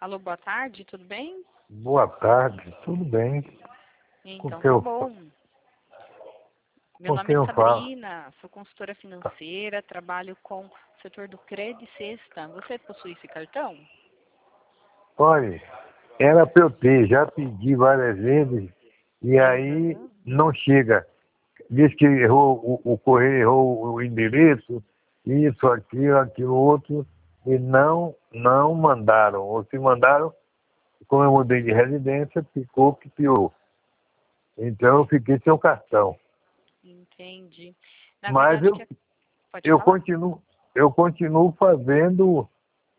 Alô, boa tarde, tudo bem? Boa tarde, tudo bem? Então, que tá eu bom. Meu Com nome quem é eu falo? Sabrina, sou consultora financeira, trabalho com o setor do crédito e cesta. Você possui esse cartão? Olha, era para eu ter, já pedi várias vezes e aí Aham. não chega. Diz que errou, o correio errou o endereço, isso, aquilo outro, e não mandaram. Ou se mandaram, como eu mudei de residência, ficou que piorou. Então eu fiquei sem o cartão. Entendi. Na Mas verdade, pode eu falar? continuo, eu continuo fazendo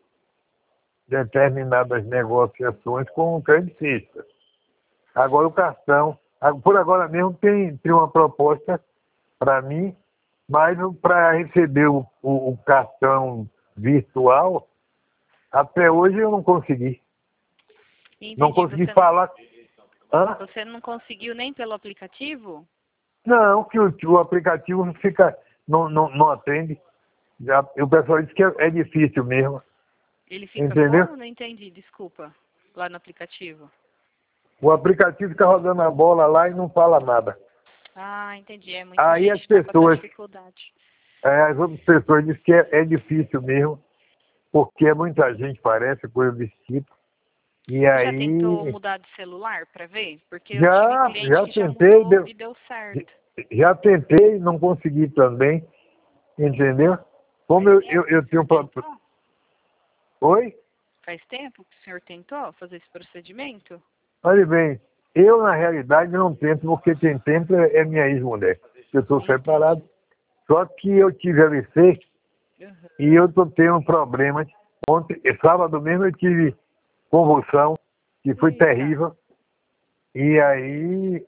determinadas negociações com o credicista. Agora o cartão, por agora mesmo tem uma proposta para mim, mas para receber o cartão virtual, até hoje eu não consegui. Não Entendi. consegui falar. Hã? Você não conseguiu nem pelo aplicativo? Não, que o aplicativo fica, não atende. O pessoal diz que é difícil mesmo. Ele fica Entendeu? como? Não entendi, desculpa. Lá no aplicativo. O aplicativo fica rodando a bola lá e não fala nada. Ah, entendi. É muita Aí as gente tá com essa pessoas, dificuldade. as outras pessoas dizem que é difícil mesmo, porque muita gente parece coisa desse tipo. E Você já tentou aí mudar de celular para ver? Porque eu tive cliente já que já tentei, mudou e deu certo. já tentei, não consegui também, entendeu? Como Faz tempo que eu o tenho senhor um problema. tentou? Oi? Faz tempo que o senhor tentou fazer esse procedimento? Olha bem, eu na realidade não tento, porque quem tenta é minha ex-mulher. Eu estou separado, Entendi. só que eu tive AVC e Uhum. eu estou tendo problemas. Ontem, sábado mesmo eu tive convulsão, que foi Eita. terrível. E aí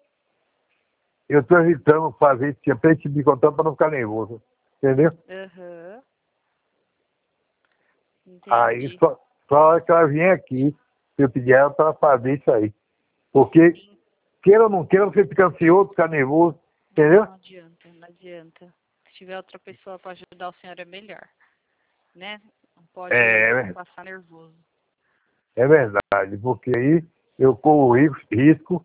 eu estou evitando fazer esse tipo de bicotão para não ficar nervoso. Entendeu? Uhum. Aí Entendi. só a hora que ela vier aqui, eu pedir ela para fazer isso aí. Porque, queira ou não queira, você fica ansioso, fica nervoso. Entendeu? Não adianta, não adianta. Se tiver outra pessoa para ajudar o senhor é melhor, né? Não pode É, passar nervoso. é verdade. Porque aí eu corro risco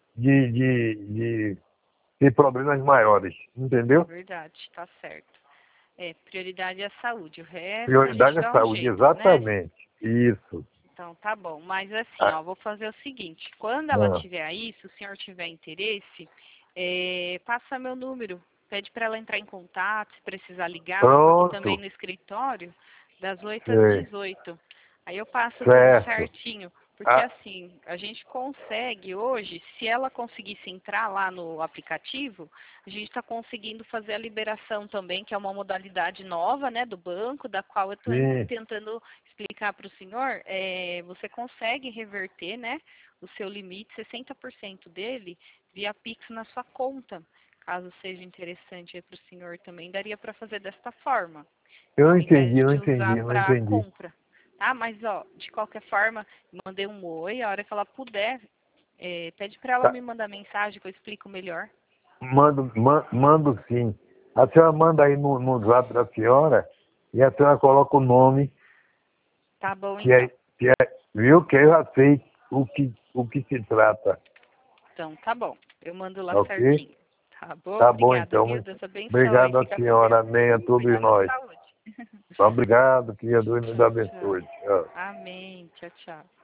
de ter problemas maiores. Entendeu? Verdade, tá certo. É, prioridade é a saúde. O resto a gente Prioridade é dá um saúde, jeito, né? exatamente. Isso. Então, tá bom. Mas assim, Ah, ó, vou fazer o seguinte. Quando ela ah, tiver aí, se o senhor tiver interesse, passa meu número. Pede para ela entrar em contato, se precisar ligar, eu tô aqui também pronto. no escritório, das 8 às Sei. 18. Aí eu passo tudo Certo. certinho. Porque Ah, assim, a gente consegue hoje, se ela conseguisse entrar lá no aplicativo, a gente está conseguindo fazer a liberação também, que é uma modalidade nova, né, do banco, da qual eu estou sim. tentando explicar para o senhor. Você consegue reverter, né, o seu limite, 60% dele, via Pix na sua conta. Caso seja interessante para o senhor também, daria para fazer desta forma, Eu não ao invés entendi, não de usar entendi, não para entendi. compra. Tá? Mas, ó, de qualquer forma, mandei um oi, a hora que ela puder, pede para ela Tá. me mandar mensagem que eu explico melhor. Mando sim. A senhora manda aí no zap da senhora e a senhora coloca o nome, Tá bom, que é, então. que é, viu? Que eu já sei o que se trata. Então, tá bom. Eu mando lá Ok? certinho. Tá bom? Tá bom, Obrigada, então. viu? Deus abençoe. Obrigado à Fica com senhora. Deus. Amém a todos Cuidado da nós. saúde. Obrigado, que Deus nos Tchau, tchau. abençoe. Tchau. Amém. Tchau, tchau.